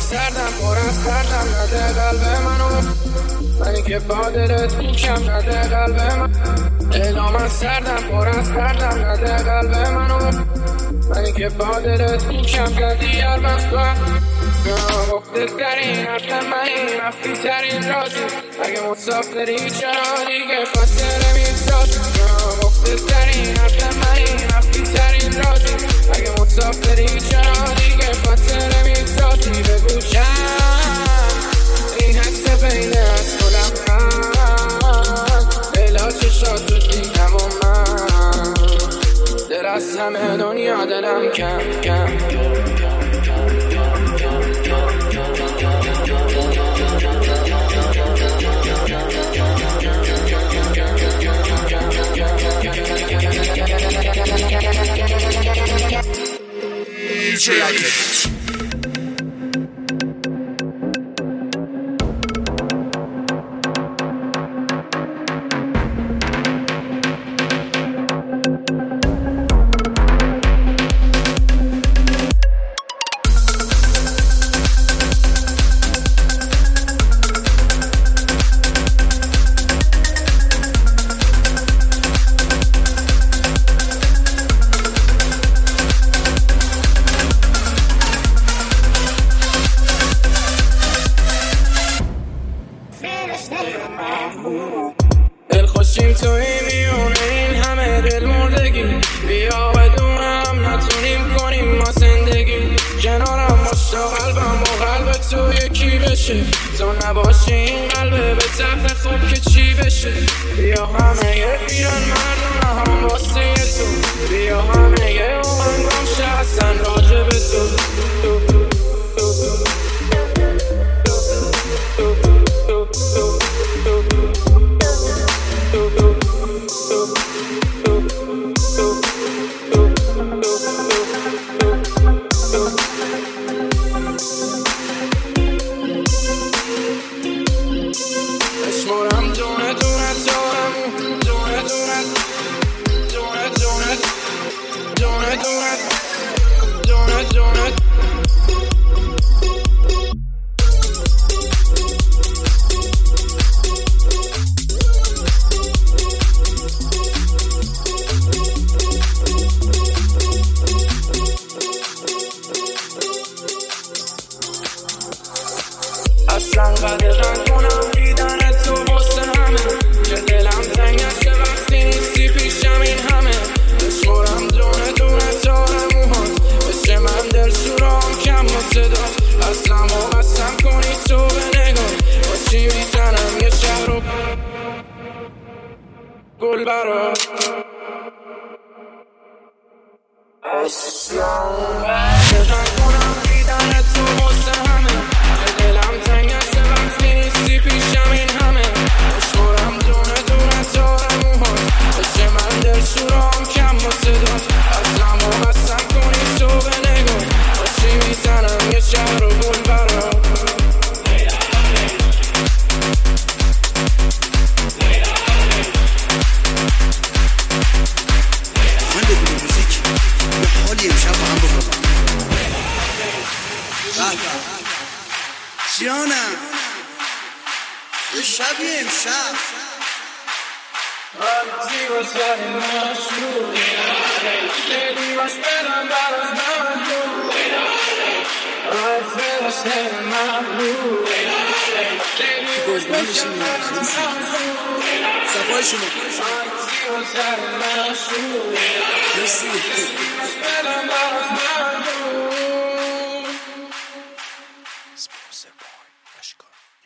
سردم پر از خردم نده قلب منو، منی که با دلت کوکم نده قلب من. دلا من سردم پر از خردم نده قلب منو، منی که با دلت کوکم زدی هر وقت تو گفته ترین حرف منی، مخفی ترین رازی. اگه مسافری چرا دیگه خاطره میسازی؟ گفته ترین حرف منی، مخفی ترین رازی. اگه مسافری چرا دیگه خاطره میسازی؟ بگو چند این حس بین از تو لبخند، دلا چشاتو دیدم و من دل از همه دنیا دلم کم کم. DJ Alex. دلخوشیم توی میونه این همه دل مردگی، بیا بدونم نتونیم کنیم ما زندگی. کنارم مشتا قلبم و قلب تو یکی بشه، تو نباشی این قلبه به طبع خوب که چی بشه. بیا همه یه بیان مردم هم واسه تو، بیا همه یه اومنگام شهستن راجع به تو. اشمارم دونه دونه دارمو، دونه دونه دونه دونه دونه دونه دونه دونه. اصلا قدرن کنم دیدن تو واسه همه، که دلم تنگ نشه وقتی نیستی پیشم این همه. بشمارم دونه دونه تا موهات بشه من دل شورام کم با صدات. اصلا و قسم کنی تو به نگاه با چی میزنم یه شهر و گل برات. اصلا قدرن کنم دیدن تو واسه همه، که دلم تنگ نشه وقتی نیستی پیشم این همه. بشمارم دونه دونه تا موهات بشه من دل شورام کم با صدات. اصلا و قسم کنی تو به نگاه با چی میزنم یه شهر و گل برات. من بدون موزیک یه حالی امشب با هم بکنم. جانم یه شبیه امشب آرزی و سری مشروع لیلی باش برم براز نمکو آی فرشته مغرور لیلی باش برم صفای شما آرزی و سری مشروع لیلی باش برم براز نمکو.